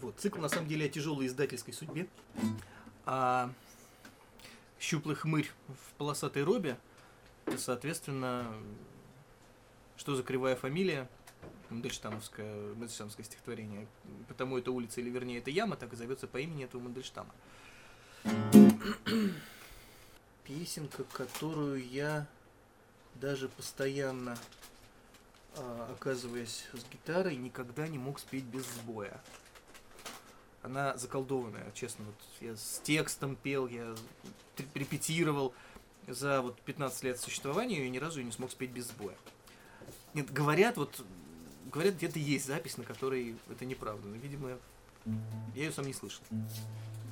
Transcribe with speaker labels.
Speaker 1: Вот. Цикл, на самом деле, о тяжелой издательской судьбе. А «Щуплый хмырь в полосатой робе» — это, соответственно, что за кривая фамилия? Мандельштамовское стихотворение. Потому это улица, или вернее это яма, так и зовется по имени этого Мандельштама. Песенка, которую я даже постоянно, оказываясь с гитарой, никогда не мог спеть без сбоя. Она заколдованная, честно. Вот я с текстом пел, я репетировал за 15 лет существования и ни разу не смог спеть без сбоя. Нет, говорят, где-то есть запись, на которой это неправда. Но, видимо, я ее сам не слышал.